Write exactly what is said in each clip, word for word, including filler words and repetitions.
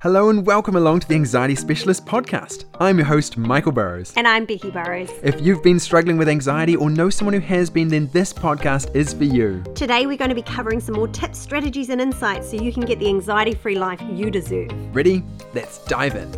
Hello and welcome along to the Anxiety Specialist podcast. I'm your host, Michael Burrows. And I'm Becky Burrows. If you've been struggling with anxiety or know someone who has been, then this podcast is for you. Today we're going to be covering some more tips, strategies and insights so you can get the anxiety-free life you deserve. Ready? Let's dive in.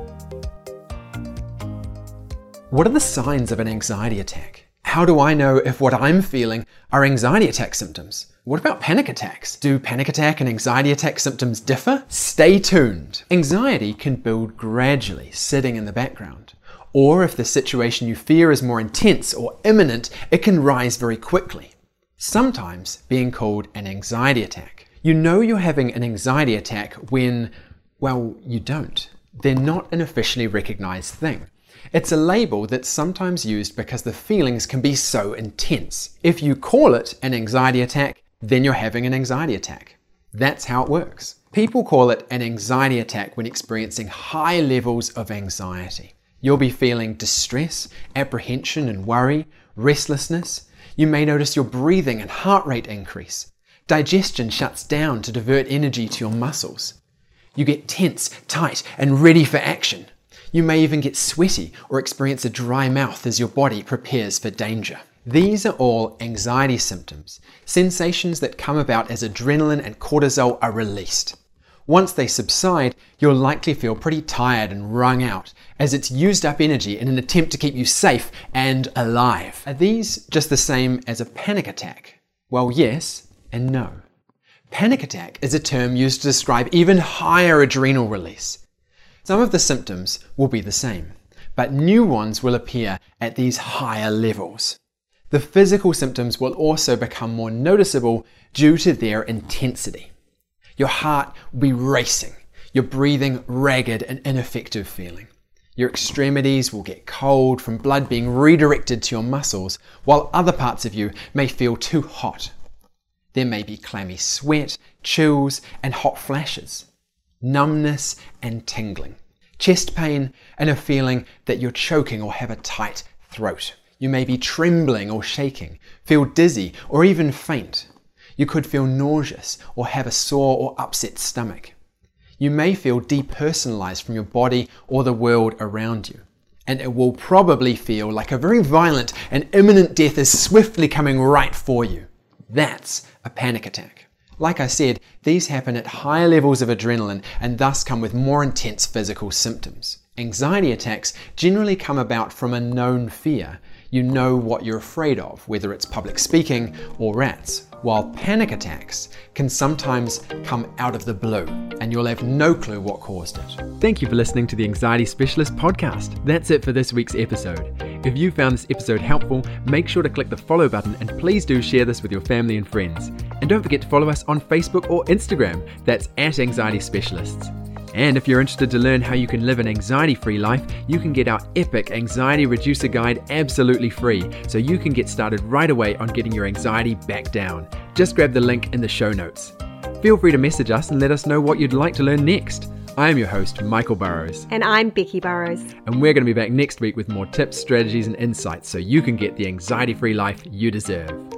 What are the signs of an anxiety attack? How do I know if what I'm feeling are anxiety attack symptoms? What about panic attacks? Do panic attack and anxiety attack symptoms differ? Stay tuned. Anxiety can build gradually, sitting in the background. Or if the situation you fear is more intense or imminent, it can rise very quickly, sometimes being called an anxiety attack. You know you're having an anxiety attack when, well, you don't. They're not an officially recognized thing. It's a label that's sometimes used because the feelings can be so intense. If you call it an anxiety attack, then you're having an anxiety attack. That's how it works. People call it an anxiety attack when experiencing high levels of anxiety. You'll be feeling distress, apprehension and worry, restlessness. You may notice your breathing and heart rate increase. Digestion shuts down to divert energy to your muscles. You get tense, tight, and ready for action. You may even get sweaty or experience a dry mouth as your body prepares for danger. These are all anxiety symptoms, sensations that come about as adrenaline and cortisol are released. Once they subside, you'll likely feel pretty tired and wrung out, as it's used up energy in an attempt to keep you safe and alive. Are these just the same as a panic attack? Well, yes and no. Panic attack is a term used to describe even higher adrenal release. Some of the symptoms will be the same, but new ones will appear at these higher levels. The physical symptoms will also become more noticeable due to their intensity. Your heart will be racing, your breathing ragged and ineffective feeling. Your extremities will get cold from blood being redirected to your muscles, while other parts of you may feel too hot. There may be clammy sweat, chills, and hot flashes, numbness and tingling, chest pain, and a feeling that you're choking or have a tight throat. You may be trembling or shaking, feel dizzy or even faint. You could feel nauseous or have a sore or upset stomach. You may feel depersonalized from your body or the world around you. And it will probably feel like a very violent and imminent death is swiftly coming right for you. That's a panic attack. Like I said, these happen at higher levels of adrenaline and thus come with more intense physical symptoms. Anxiety attacks generally come about from a known fear. You know what you're afraid of, whether it's public speaking or rats, while panic attacks can sometimes come out of the blue and you'll have no clue what caused it. Thank you for listening to the Anxiety Specialist podcast. That's it for this week's episode. If you found this episode helpful, make sure to click the follow button and please do share this with your family and friends. And don't forget to follow us on Facebook or Instagram. That's at Anxiety Specialists. And if you're interested to learn how you can live an anxiety-free life, you can get our epic Anxiety Reducer Guide absolutely free, so you can get started right away on getting your anxiety back down. Just grab the link in the show notes. Feel free to message us and let us know what you'd like to learn next. I am your host, Michael Burrows. And I'm Becky Burrows. And we're going to be back next week with more tips, strategies, and insights so you can get the anxiety-free life you deserve.